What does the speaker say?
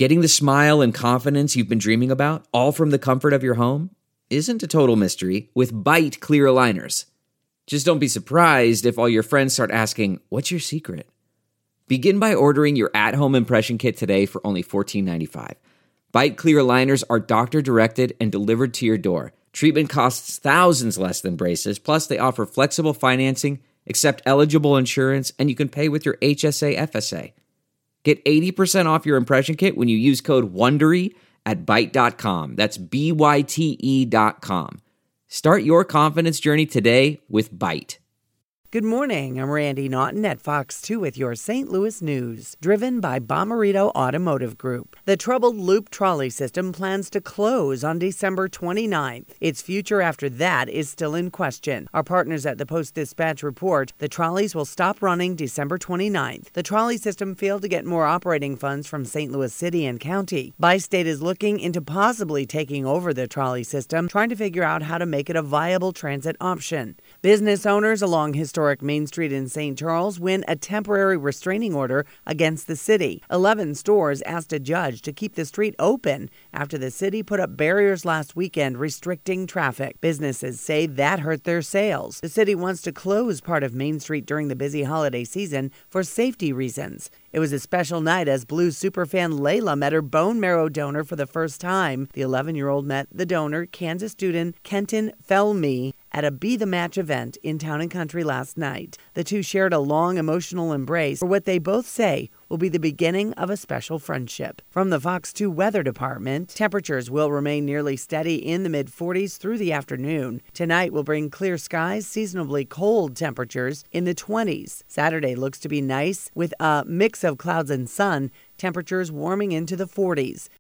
Getting the smile and confidence you've been dreaming about, all from the comfort of your home, isn't a total mystery with Bite Clear Aligners. Just don't be surprised if all your friends start asking, "What's your secret?" Begin by ordering your at-home impression kit today for only $14.95. Bite Clear Aligners are doctor-directed and delivered to your door. Treatment costs thousands less than braces, plus they offer flexible financing, accept eligible insurance, and you can pay with your HSA FSA. Get 80% off your impression kit when you use code WONDERY at Byte.com. That's BYTE.com. Start your confidence journey today with Byte. Good morning. I'm Randy Naughton at Fox 2 with your St. Louis news, driven by Bomarito Automotive Group. The troubled loop trolley system plans to close on December 29th. Its future after that is still in question. Our partners at the Post-Dispatch report the trolleys will stop running December 29th. The trolley system failed to get more operating funds from St. Louis City and County. Bi-State is looking into possibly taking over the trolley system, trying to figure out how to make it a viable transit option. Business owners along historic Main Street in St. Charles win a temporary restraining order against the city. 11 stores asked a judge to keep the street open after the city put up barriers last weekend restricting traffic. Businesses say that hurt their sales. The city wants to close part of Main Street during the busy holiday season for safety reasons. It was a special night as Blues superfan Layla met her bone marrow donor for the first time. The 11-year-old met the donor, Kansas student Kenton Felmy, at a Be the Match event in Town and Country last night. The two shared a long emotional embrace for what they both say will be the beginning of a special friendship. From the Fox 2 Weather Department, temperatures will remain nearly steady in the mid-40s through the afternoon. Tonight will bring clear skies, seasonably cold temperatures in the 20s. Saturday looks to be nice with a mix of clouds and sun, temperatures warming into the 40s.